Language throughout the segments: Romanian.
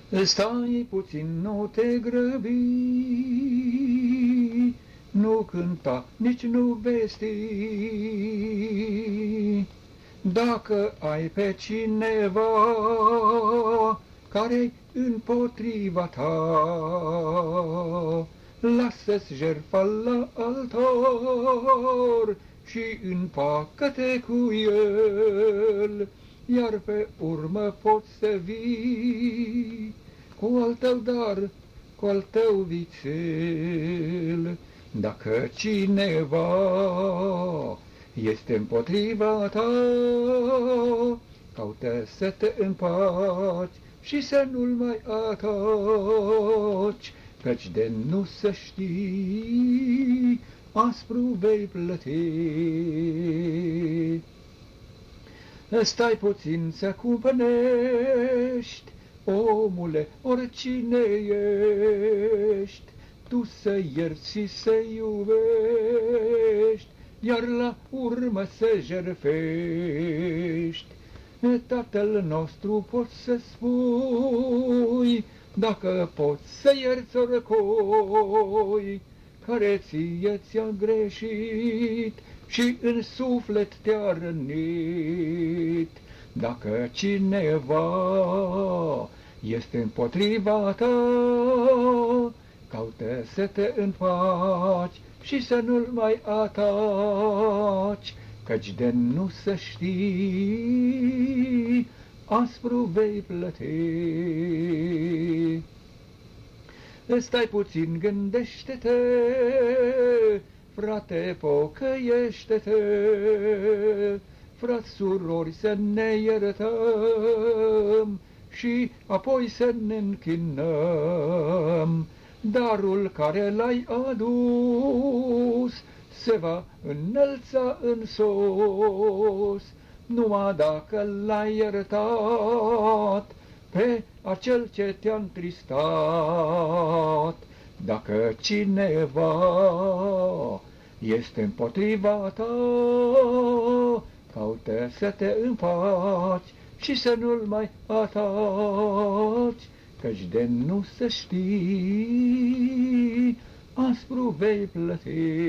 Stai puțin, nu te grăbi, nu cânta, nici nu vesti. Dacă ai pe cineva care-i împotriva ta, lasă-ți jertfa la altar și împacă-te cu el, iar pe urmă poți să vii cu al tău dar, cu al tău vițel. Dacă cineva este împotriva ta, caută să te împaci și să nu-l mai ataci, căci de nu să știi, aspru vei plăti. Stai puțin să cumpănești, omule, oricine ești, tu să ierți și să iubești, iar la urmă să jertfești. Tatăl nostru poți să spui, dacă poți să ierți oricui care ție ți-a greșit și în suflet te-a rănit. Dacă cineva este împotriva ta, caută să te împaci și să nu-l mai ataci, căci de nu să știi, aspru vei plăti. Stai puțin, gândește-te, frate, pocăiește-te, frați, surori, să ne iertăm și apoi să ne închinăm. Darul care l-ai adus se va înălța în sus, numai dacă l-ai iertat pe acel ce te-a întristat. Dacă cineva este împotriva ta, caută să te împaci și să nu-l mai ataci, căci de nu să știi, aspru vei plăti.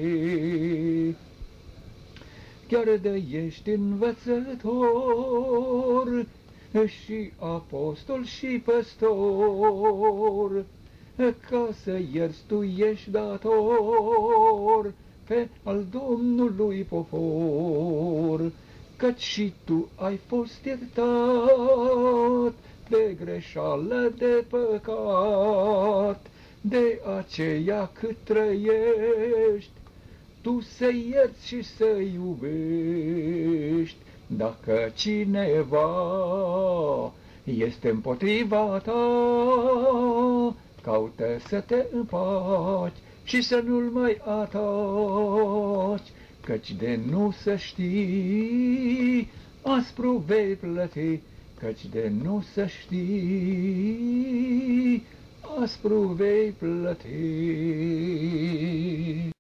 Chiar de ești învățător și apostol și păstor, ca să ierți tu ești dator pe al Domnului popor, căci și tu ai fost iertat de greșeală, de păcat, de aceea cât trăiești, tu să ierți și să iubești. Dacă cineva este împotriva ta, caută să te împaci și să nu-l mai ataci, căci de nu să știi, aspru vei plăti, căci de nu să știi, aspru vei plăti.